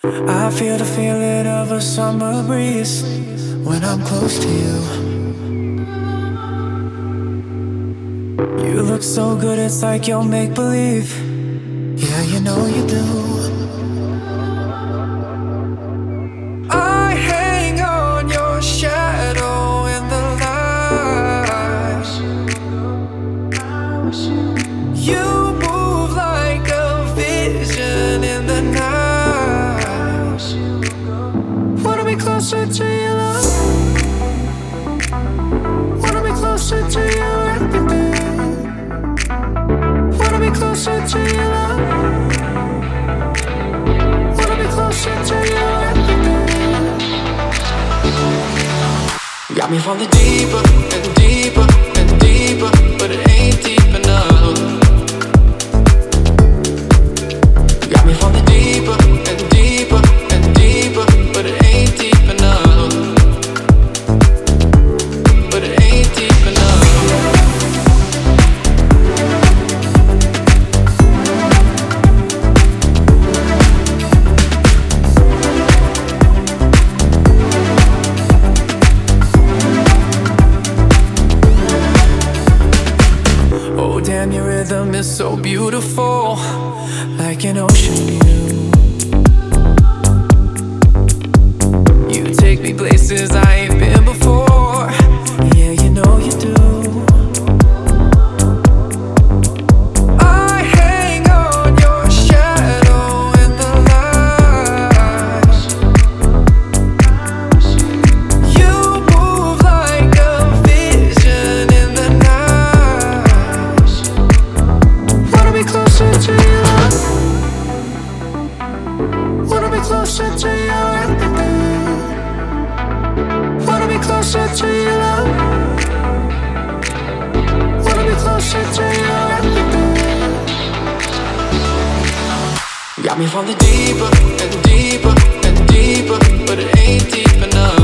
I feel the feeling of a summer breeze when I'm close to you. You look so good, it's like you'll make believe. Yeah, you know you do. I hang on your shadow in the light. You move like a vision in the night. Wanna be closer to you, love. Wanna be closer to you, everything. Wanna be closer to you, love. Wanna be closer to you, everything. Got me falling deeper and deeper and deeper, but it ain't deep enough. Got me falling deeper and deeper and deeper, but it ain't deep enough. But it ain't deep enough. Oh damn, your rhythm is so beautiful, like an ocean view. You take me places I ain't been before. Yeah, you know you do. I hang on your shadow in the light. You move like a vision in the night. Wanna be closer to you, love. Wanna be closer to you, everything. Wanna be closer to you, love. Wanna be closer to you, everything. Got me falling deeper and deeper and deeper, but it ain't deep enough.